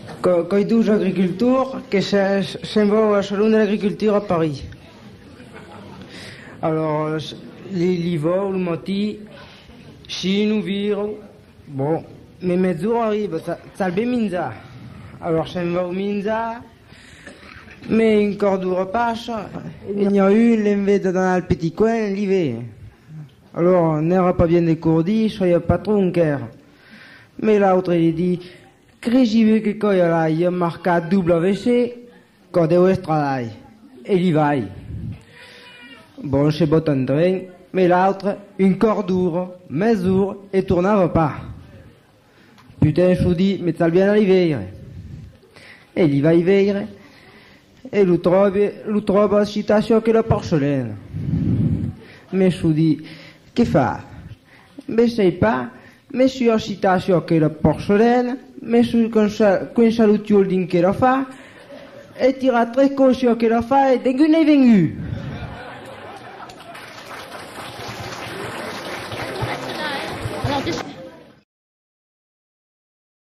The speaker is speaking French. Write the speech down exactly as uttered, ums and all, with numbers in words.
Quand il douze agriculture, que je vais au salon de l'agriculture à Paris. Alors, l'hiver, le matin, si nous vivons, bon, mais mes jours arrivent, ça le minza. Alors, je vais au minza, mais encore du repas, il y a eu l'envie dans le petit coin, l'hiver. Alors, on n'aura pas bien décourdi, je ne pas trop un cœur. Mais l'autre, il dit, que j'y veux que quand il y a là, il y a marqué W C, quand il y a travail. Et il va. Bon, je sais pas tant train, mais l'autre, une cordure, mesure, et tournava pas. Putain, je vous dis, mais ça bien arriver. Et il va y veiller. Et lui trouve, lui trouve la citation que la porcelaine. Mais je vous dis, que fa? Mais je sais pas, mais je suis en citation que la porcelaine, mais je suis con salutiol din que la fa, et tira très conscient que la fa, et dengue n'est venu. Alors,